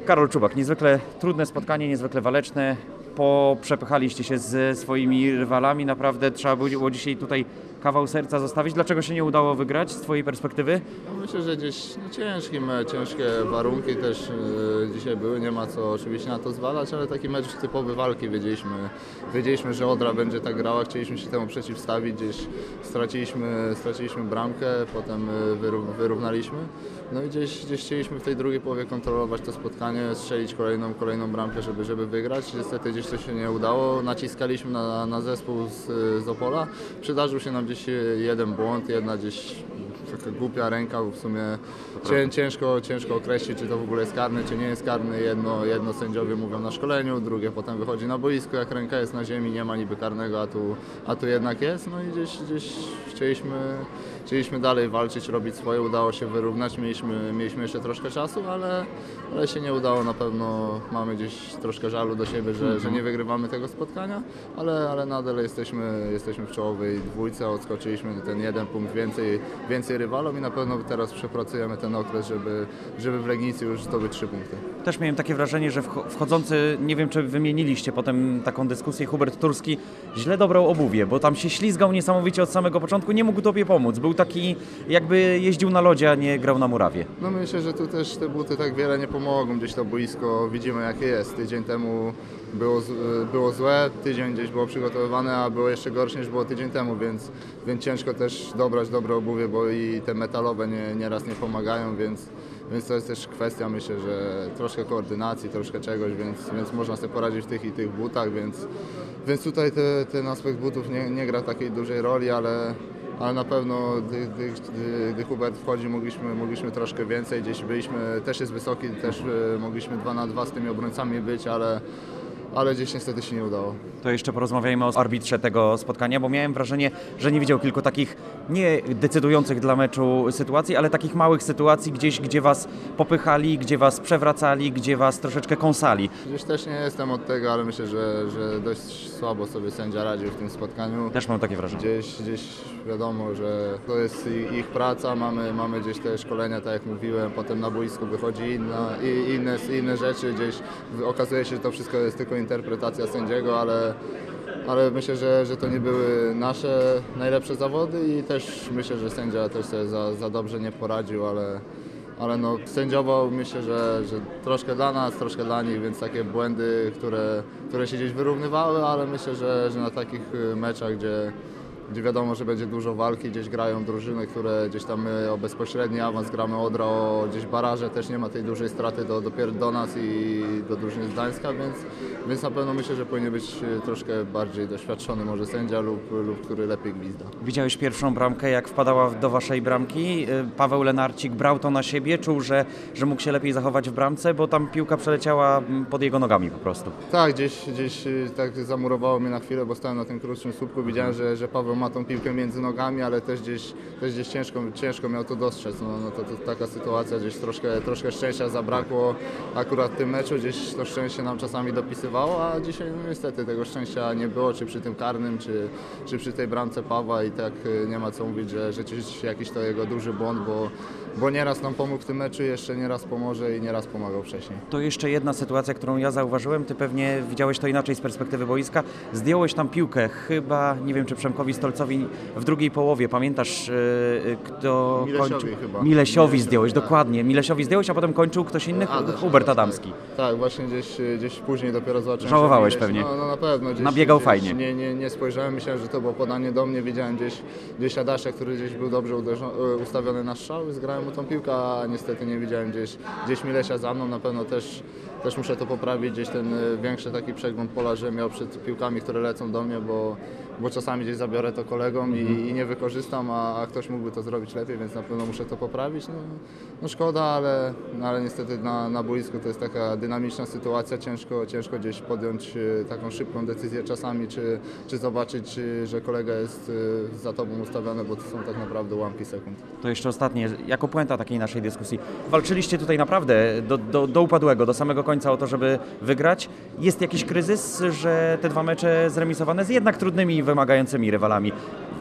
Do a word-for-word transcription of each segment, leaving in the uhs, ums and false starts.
Karol Czubak, niezwykle trudne spotkanie, niezwykle waleczne. Poprzepychaliście się ze swoimi rywalami. Naprawdę trzeba było dzisiaj tutaj kawał serca zostawić. Dlaczego się nie udało wygrać z Twojej perspektywy? No myślę, że gdzieś no ciężki mecz, ciężkie warunki też yy, dzisiaj były. Nie ma co oczywiście na to zwalać, ale taki mecz typowy walki. Wiedzieliśmy, wiedzieliśmy, że Odra będzie tak grała. Chcieliśmy się temu przeciwstawić. Gdzieś straciliśmy, straciliśmy bramkę, potem wyró wyrównaliśmy. No i gdzieś, gdzieś chcieliśmy w tej drugiej połowie kontrolować to spotkanie, strzelić kolejną, kolejną bramkę, żeby, żeby wygrać. Niestety gdzieś to się nie udało. Naciskaliśmy na, na zespół z, z Opola. Przydarzył się nam gdzieś jeden błąd, jedna gdzieś taka głupia ręka, bo w sumie cię, ciężko, ciężko określić, czy to w ogóle jest karny, czy nie jest karny. Jedno, jedno sędziowie mówią na szkoleniu, drugie potem wychodzi na boisko, jak ręka jest na ziemi, nie ma niby karnego, a tu, a tu jednak jest. No i gdzieś, gdzieś chcieliśmy, chcieliśmy dalej walczyć, robić swoje, udało się wyrównać, mieliśmy, mieliśmy jeszcze troszkę czasu, ale, ale się nie udało. Na pewno mamy gdzieś troszkę żalu do siebie, że, że nie wygrywamy tego spotkania, ale, ale nadal jesteśmy, jesteśmy w czołowej dwójce, odskoczyliśmy ten jeden punkt więcej, więcej rywalom i na pewno teraz przepracujemy ten okres, żeby, żeby w Legnicy już zdobyć trzy punkty. Też miałem takie wrażenie, że wchodzący, nie wiem czy wymieniliście potem taką dyskusję, Hubert Turski źle dobrał obuwie, bo tam się ślizgał niesamowicie od samego początku, nie mógł Tobie pomóc. Był taki, jakby jeździł na lodzie, a nie grał na murawie. No myślę, że tu też te buty tak wiele nie pomogą. Gdzieś to boisko widzimy jakie jest. Tydzień temu było, było złe, tydzień gdzieś było przygotowywane, a było jeszcze gorsze niż było tydzień temu, więc, więc ciężko też dobrać dobre obuwie, bo i te metalowe nie, nieraz nie pomagają, więc, więc to jest też kwestia, myślę, że troszkę koordynacji, troszkę czegoś, więc, więc można sobie poradzić w tych i tych butach, więc, więc tutaj te, ten aspekt butów nie, nie gra takiej dużej roli, ale ale na pewno gdy, gdy, gdy Hubert wchodzi, mogliśmy, mogliśmy troszkę więcej, gdzieś byliśmy, też jest wysoki, też mogliśmy dwa na dwa z tymi obrońcami być, ale ale gdzieś niestety się nie udało. To jeszcze porozmawiajmy o arbitrze tego spotkania, bo miałem wrażenie, że nie widział kilku takich nie decydujących dla meczu sytuacji, ale takich małych sytuacji gdzieś, gdzie was popychali, gdzie was przewracali, gdzie was troszeczkę kąsali. Gdzieś też nie jestem od tego, ale myślę, że, że dość słabo sobie sędzia radził w tym spotkaniu. Też mam takie wrażenie. Gdzieś, gdzieś wiadomo, że to jest ich praca, mamy, mamy gdzieś te szkolenia, tak jak mówiłem, potem na boisku wychodzi inna, i inne, inne rzeczy, gdzieś okazuje się, że to wszystko jest tylko interpretacja sędziego, ale, ale myślę, że, że to nie były nasze najlepsze zawody i też myślę, że sędzia też sobie za, za dobrze nie poradził, ale, ale no, sędziował myślę, że, że troszkę dla nas, troszkę dla nich, więc takie błędy, które, które się gdzieś wyrównywały, ale myślę, że, że na takich meczach, gdzie gdzie wiadomo, że będzie dużo walki, gdzieś grają drużyny, które gdzieś tam my o bezpośredni awans gramy Odra, o gdzieś baraże, też nie ma tej dużej straty do, dopiero do nas i do drużyny z Gdańska, więc, więc na pewno myślę, że powinien być troszkę bardziej doświadczony może sędzia lub, lub który lepiej gwizda. Widziałeś pierwszą bramkę, jak wpadała do waszej bramki. Paweł Lenarcik brał to na siebie, czuł, że, że mógł się lepiej zachować w bramce, bo tam piłka przeleciała pod jego nogami po prostu. Tak, gdzieś, gdzieś tak zamurowało mnie na chwilę, bo stałem na tym krótszym słupku, widziałem, że, że Paweł ma tą piłkę między nogami, ale też gdzieś, też gdzieś ciężko, ciężko miał to dostrzec. No, no to, to taka sytuacja, gdzieś troszkę, troszkę szczęścia zabrakło akurat w tym meczu, gdzieś to szczęście nam czasami dopisywało, a dzisiaj no, niestety tego szczęścia nie było, czy przy tym karnym, czy, czy przy tej bramce Pawła i tak nie ma co mówić, że rzeczywiście jakiś to jego duży błąd, bo, bo nieraz nam pomógł w tym meczu, jeszcze nieraz pomoże i nieraz pomagał wcześniej. To jeszcze jedna sytuacja, którą ja zauważyłem, ty pewnie widziałeś to inaczej z perspektywy boiska. Zdjąłeś tam piłkę, chyba, nie wiem czy Przemkowi Stolcowi w drugiej połowie, pamiętasz yy, kto Milesiowi kończył? chyba. Milesiowi Milesiowi, zdjąłeś, tak. dokładnie. Milesiowi zdjąłeś, a potem kończył ktoś inny, Adaś, Hubert Adaś, Adamski. Tak, tak, właśnie gdzieś, gdzieś później dopiero zobaczyłem. Żałowałeś że Mileś, pewnie. No, no na pewno. Gdzieś, Nabiegał gdzieś fajnie. Nie, nie, nie spojrzałem, myślałem, że to było podanie do mnie, widziałem gdzieś, gdzieś Adasia, który gdzieś był dobrze uderzony, ustawiony na strzał i zgrałem mu tą piłkę, a niestety nie widziałem gdzieś, gdzieś Milesia za mną, na pewno też, też muszę to poprawić, gdzieś ten większy taki przegląd pola, że miał przed piłkami, które lecą do mnie, bo, bo czasami gdzieś zabiorę to kolegom i, i nie wykorzystam, a, a ktoś mógłby to zrobić lepiej, więc na pewno muszę to poprawić. No, no szkoda, ale, no, ale niestety na, na boisku to jest taka dynamiczna sytuacja, ciężko, ciężko gdzieś podjąć taką szybką decyzję czasami, czy, czy zobaczyć, czy, że kolega jest za tobą ustawiony, bo to są tak naprawdę ułamki sekund. To jeszcze ostatnie, jako puenta takiej naszej dyskusji. Walczyliście tutaj naprawdę do, do, do upadłego, do samego końca o to, żeby wygrać. Jest jakiś kryzys, że te dwa mecze zremisowane z jednak trudnymi, wymagającymi rywalami.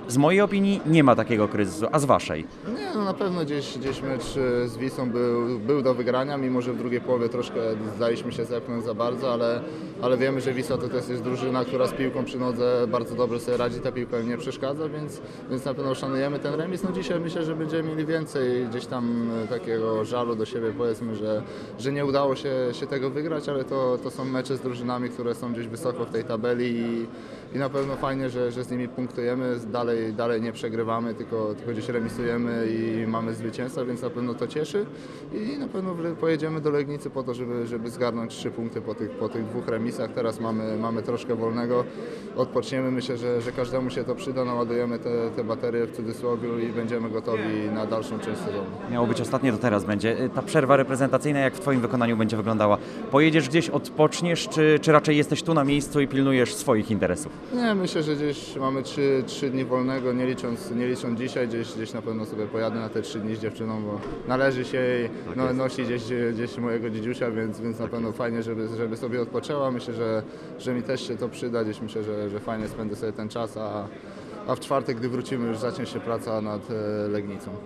Z mojej opinii nie ma takiego kryzysu, a z waszej? Nie, no na pewno gdzieś, gdzieś mecz z Wisłą był, był do wygrania, mimo że w drugiej połowie troszkę zdaliśmy się zepchnąć za bardzo, ale, ale wiemy, że Wisła to też jest drużyna, która z piłką przy nodze bardzo dobrze sobie radzi, ta piłka im nie przeszkadza, więc, więc na pewno szanujemy ten remis. No dzisiaj myślę, że będziemy mieli więcej gdzieś tam takiego żalu do siebie, powiedzmy, że, że nie udało się, się tego wygrać, ale to, to są mecze z drużynami, które są gdzieś wysoko w tej tabeli i, i na pewno fajnie, że, że z nimi punktujemy, dalej, dalej nie przegrywamy, tylko, tylko gdzieś remisujemy i mamy zwycięstwa, więc na pewno to cieszy i na pewno pojedziemy do Legnicy po to, żeby, żeby zgarnąć trzy punkty po tych, po tych dwóch remisach. Teraz mamy, mamy troszkę wolnego, odpoczniemy, myślę, że, że każdemu się to przyda, naładujemy te, te baterie w cudzysłowie i będziemy gotowi na dalszą część sezonu. Miało być ostatnie, to teraz będzie. Ta przerwa reprezentacyjna, jak w twoim wykonaniu będzie wyglądała? Pojedziesz gdzieś, odpoczniesz, czy, czy raczej jesteś tu na miejscu i pilnujesz swoich interesów? Nie, myślę, że gdzieś mamy trzy, trzy dni wolnego, nie licząc, nie licząc dzisiaj, gdzieś, gdzieś na pewno sobie pojadę na te trzy dni z dziewczyną, bo należy się jej no, nosi gdzieś, gdzieś mojego dziedziusia, więc, więc na pewno fajnie, żeby, żeby sobie odpoczęła. Myślę, że, że mi też się to przyda, gdzieś myślę, że, że fajnie spędzę sobie ten czas, a, a w czwartek, gdy wrócimy, już zacznie się praca nad e, Legnicą.